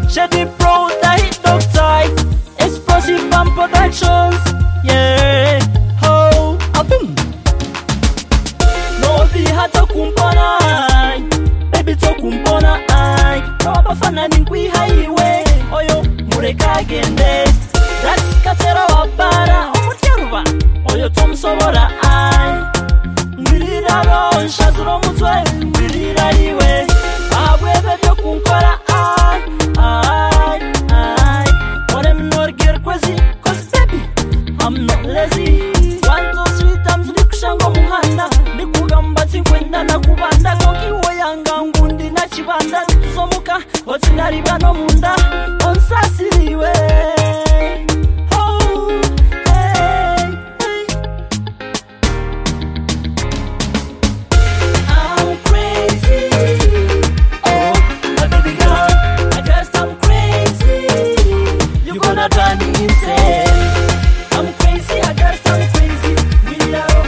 Shady Pro, the hit dog type. Explosive Band Productions. Yeah, ho, a boom. No be hata kumpona, baby to kumpona. No bafana ninkwi highway. Oyo mureka gende. That's katera wabara. Omutyaruba. Oyo tomsobora. Ngirira ro nshazuro mutwe. Ngirira iwe. Abwebe byo kunkora. Cause baby, I'm not lazy. 1, 2, 3 times nikushango muhanda. Nikugamba tinkwenda na kubanda. Kokiwo yanga ngundi na chibanda. Somuka, otinari bano munda. Onsasiriwe. Oh, hey, hey. I'm crazy. Oh, my baby girl, I guess I'm crazy. You gonna drive me insane. I'm crazy, I guess I'm crazy. We are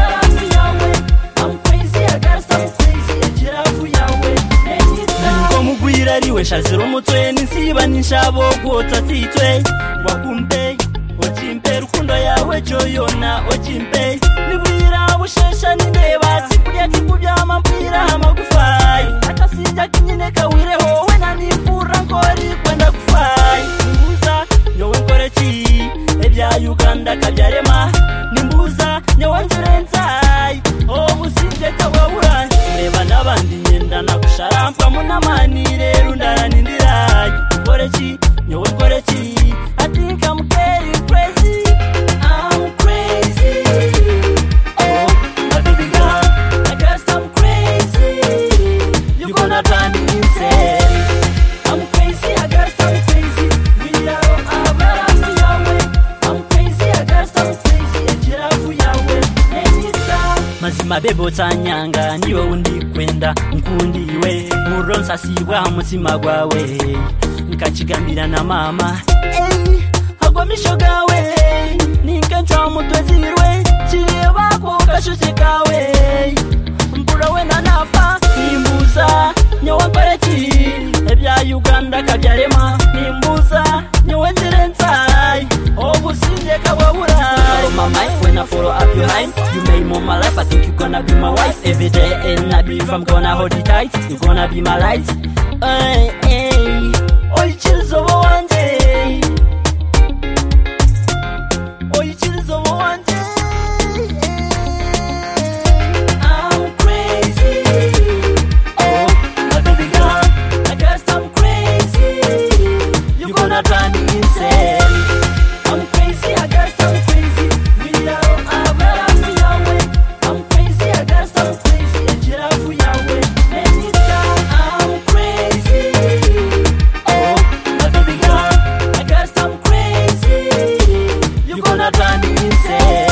I'm crazy, I guess I'm crazy. Ejirafu yawe, Komugwira riwe shaziro mutwe nisiba ninshabo gwota titwe. Wakumpe, ochimpe rukundo yawe joyona ochimpe. Nibwira bushesha nindeba tikulya tikubya mampira amagufai. Akasija kinyine kawireho wena nimpura nkori kwenda kufai. Nyowe nkorechi ebya Uganda kabyarema nimbuza nyowe njirenzayi obusinje kababura reba nabandi nyenda nakusharampa munamani rero ndaranindirayi nkorechi nyowe nkorechi I think I'm getting crazy. I'm crazy. Oh, my baby girl, I guess I'm crazy. You gonna drive me insane. I'm crazy, I guess I'm crazy. We are mazima bebo tanyanga niwe undi kwenda nkundiwe muronsa siwa mutima gwawe nkachigambira na mama agwa mishogawe nikanchwa mutwezirwe chireba ko kashushe kawe mpura we nanafa nimbuza nyowe nkorechi ebya Uganda kabyarema nimbuza nyowe njirenzayi obusinje kababura. My mind when I follow up your line, you made more my life. I think you're gonna be my wife every day and night. If I'm gonna hold you tight, you're gonna be my light. Hey, hey, oh you chills over one day. Oh you chills over one day. I'm crazy. Oh, my baby girl, I guess I'm crazy. You're gonna drive me insane. I'm crazy, I guess I'm crazy. We are I'm crazy, I guess I'm crazy. Ejirafu yawe, anytime I'm crazy. Oh, my baby girl, I guess I'm crazy. You gonna drive me insane.